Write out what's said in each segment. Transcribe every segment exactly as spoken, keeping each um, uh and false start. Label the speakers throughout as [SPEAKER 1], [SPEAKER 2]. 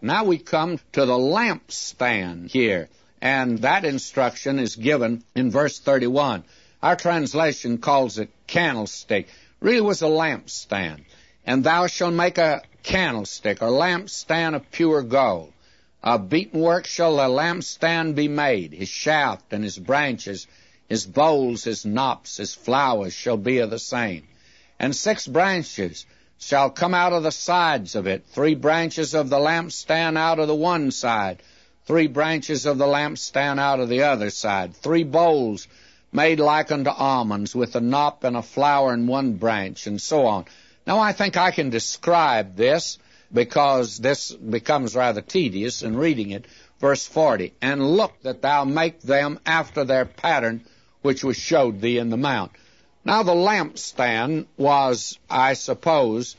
[SPEAKER 1] Now we come to the lampstand here, and that instruction is given in verse thirty-one. Our translation calls it candlestick. Really was a lampstand. And thou shalt make a candlestick, or lampstand of pure gold. Of beaten work shall the lampstand be made. His shaft and his branches, his bowls, his knops, his flowers shall be of the same. And six branches shall come out of the sides of it, three branches of the lampstand out of the one side, three branches of the lampstand out of the other side, three bowls made like unto almonds, with a knop and a flower in one branch, and so on. Now, I think I can describe this, because this becomes rather tedious in reading it. Verse forty, and look that thou make them after their pattern which was showed thee in the mount. Now, the lampstand was, I suppose,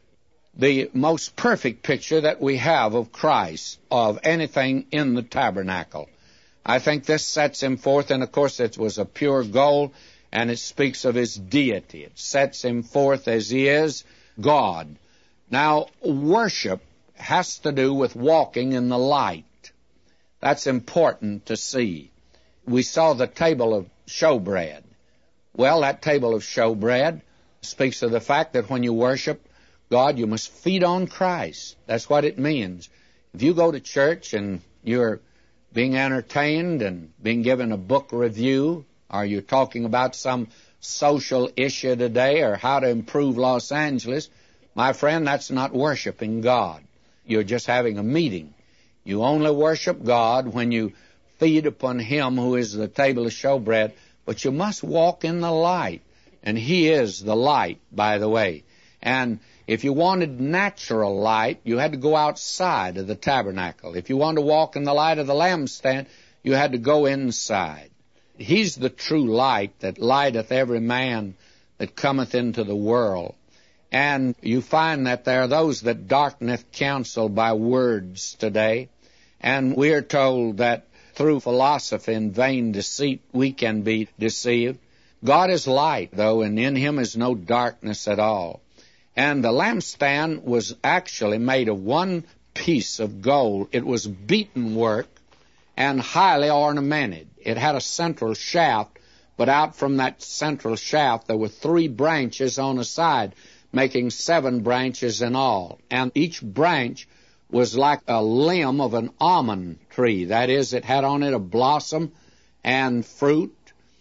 [SPEAKER 1] the most perfect picture that we have of Christ, of anything in the tabernacle. I think this sets him forth, and of course it was a pure gold, and it speaks of his deity. It sets him forth as he is God. Now, worship has to do with walking in the light. That's important to see. We saw the table of showbread. Well, that table of showbread speaks of the fact that when you worship God, you must feed on Christ. That's what it means. If you go to church and you're being entertained and being given a book review, or you're talking about some social issue today or how to improve Los Angeles, my friend, that's not worshiping God. You're just having a meeting. You only worship God when you feed upon Him who is the table of showbread, but you must walk in the light. And He is the light, by the way. And if you wanted natural light, you had to go outside of the tabernacle. If you wanted to walk in the light of the lampstand, you had to go inside. He's the true light that lighteth every man that cometh into the world. And you find that there are those that darkeneth counsel by words today. And we are told that through philosophy and vain deceit we can be deceived. God is light, though, and in Him is no darkness at all. And the lampstand was actually made of one piece of gold. It was beaten work and highly ornamented. It had a central shaft, but out from that central shaft there were three branches on a side, making seven branches in all. And each branch was like a limb of an almond tree. That is, it had on it a blossom and fruit,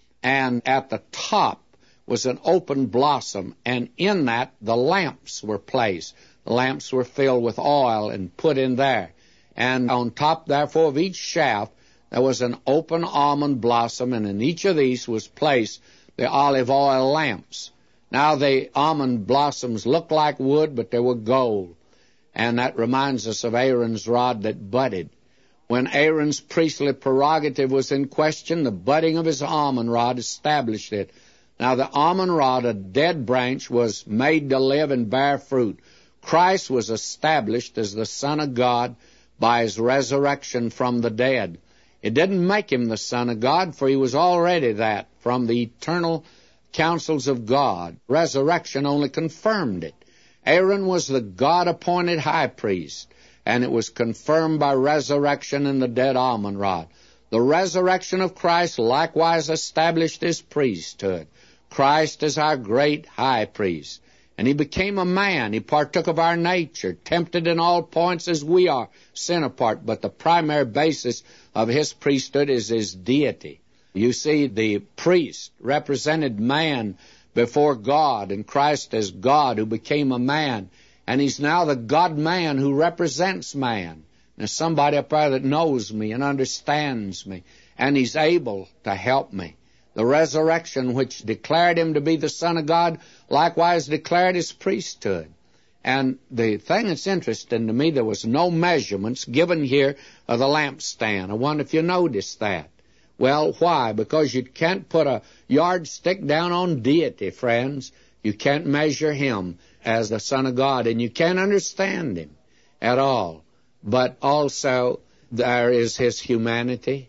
[SPEAKER 1] and at the top was an open blossom, and in that the lamps were placed. The lamps were filled with oil and put in there. And on top, therefore, of each shaft there was an open almond blossom, and in each of these was placed the olive oil lamps. Now, the almond blossoms looked like wood, but they were gold. And that reminds us of Aaron's rod that budded. When Aaron's priestly prerogative was in question, the budding of his almond rod established it. Now, the almond rod, a dead branch, was made to live and bear fruit. Christ was established as the Son of God by His resurrection from the dead. It didn't make Him the Son of God, for He was already that from the eternal counsels of God. Resurrection only confirmed it. Aaron was the God-appointed high priest, and it was confirmed by resurrection in the dead almond rod. The resurrection of Christ likewise established His priesthood. Christ is our great high priest, and He became a man. He partook of our nature, tempted in all points as we are, sin apart, but the primary basis of His priesthood is His deity. You see, the priest represented man before God, and Christ as God who became a man. And He's now the God-man who represents man. There's somebody up there that knows me and understands me, and He's able to help me. The resurrection which declared Him to be the Son of God likewise declared His priesthood. And the thing that's interesting to me, there was no measurements given here of the lampstand. I wonder if you noticed that. Well, why? Because you can't put a yardstick down on deity, friends. You can't measure Him as the Son of God, and you can't understand Him at all. But also, there is His humanity,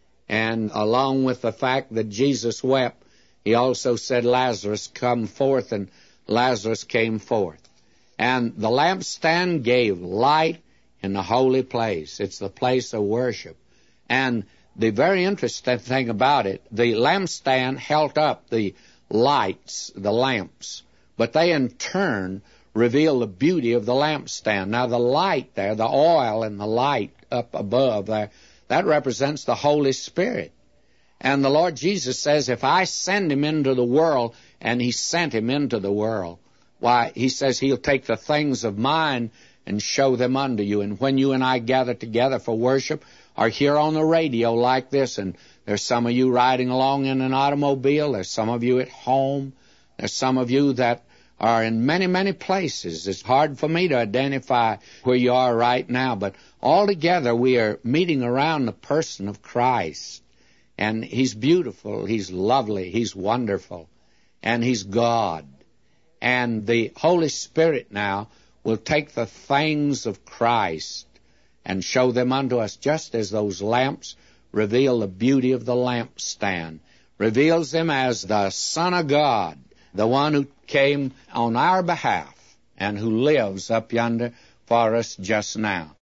[SPEAKER 1] and along with the fact that Jesus wept, He also said, Lazarus, come forth, and Lazarus came forth. And the lampstand gave light in the holy place. It's the place of worship. And the very interesting thing about it, the lampstand held up the lights, the lamps, but they in turn reveal the beauty of the lampstand. Now the light there, the oil and the light up above there, that represents the Holy Spirit. And the Lord Jesus says, if I send him into the world, and he sent him into the world, why, he says he'll take the things of mine and show them unto you. And when you and I gather together for worship, or here on the radio like this, and there's some of you riding along in an automobile, there's some of you at home, there's some of you that are in many, many places. It's hard for me to identify where you are right now, but all together we are meeting around the person of Christ. And he's beautiful, he's lovely, he's wonderful, and he's God. And the Holy Spirit now will take the things of Christ and show them unto us, just as those lamps reveal the beauty of the lampstand, reveals them as the Son of God, the one who came on our behalf and who lives up yonder for us just now.